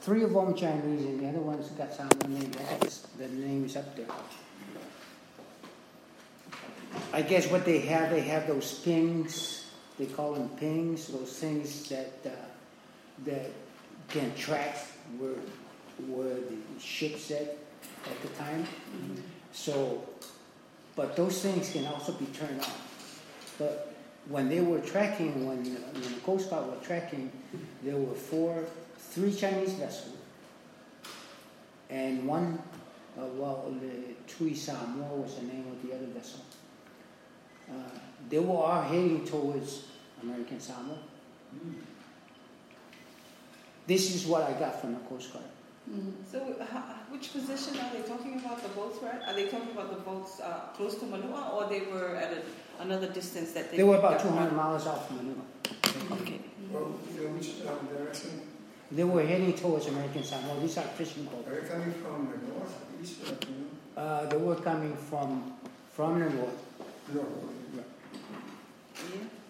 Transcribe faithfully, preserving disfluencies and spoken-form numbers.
three of them Chinese, and the other ones got Samoan names. I got this, the names up there. I guess what they have, they have those pings. They call them pings. Those things that uh, that can track where where the ship's at at the time. Mm-hmm. So, but those things can also be turned on. But when they were tracking, when, uh, when the Coast Guard were tracking, there were four, three Chinese vessels, and one, uh, well, the Tui Samoa was the name of the other vessel. Uh, they were all heading towards American Samoa. Mm. This is what I got from the Coast Guard. Mm-hmm. So, uh, which position are they talking about? The boats, right? Are they talking about the boats uh, close to Manila, or they were at a, another distance that they? They were about two hundred miles out from Manila. Okay. Well, which um, direction? They were heading towards American Samoa. These are fishing boats. Are they coming from the north, east, or the north? Uh, they were coming from from the north. North. Yeah.